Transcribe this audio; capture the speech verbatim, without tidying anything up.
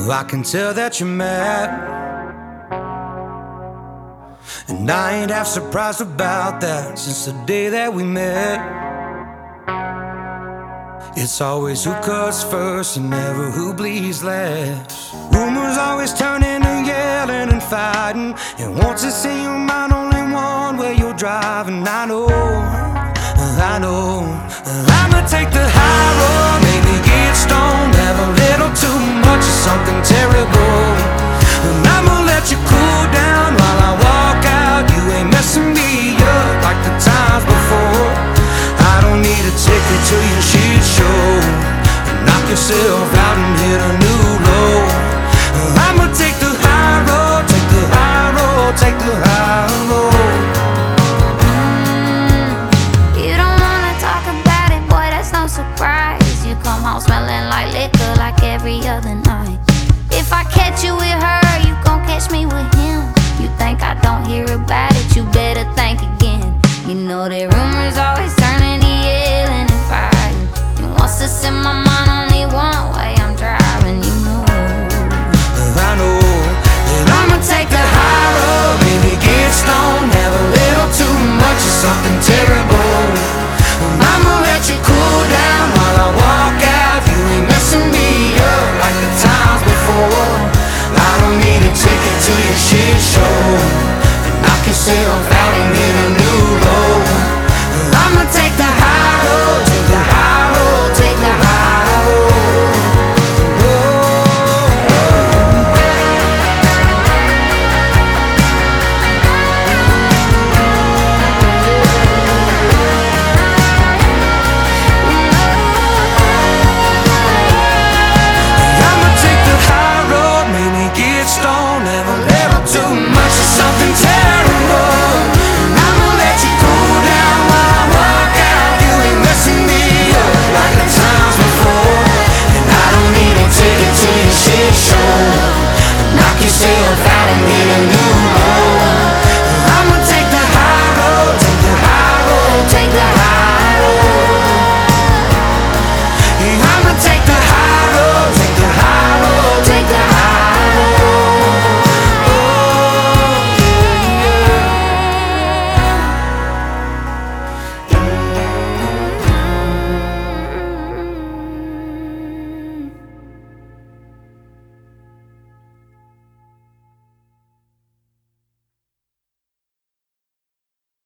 I can tell that you're mad, and I ain't half surprised about that. Since the day that we met, it's always who cuts first and never who bleeds last. Rumors always turn into yelling and fighting, and once they say you're mine, only one way you're driving. I know, I know, I'ma take the high road, maybe get stoned, have a little too much of something terrible, and I'ma let you cool down while I walk out. You ain't messing me up like the times before. I don't need a ticket to your shit show. Knock yourself out and hit a new